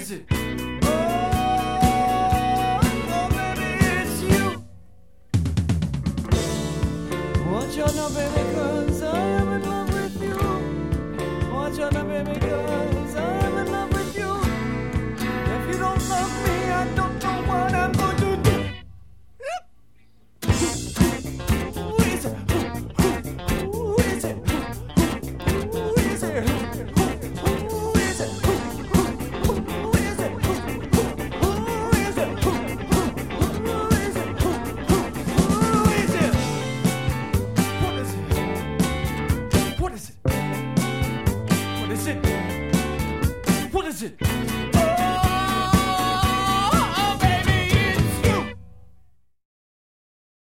is it? Oh, baby, it's you. Want you now, baby, 'cause I'm in love with you. Want you now, baby, 'cause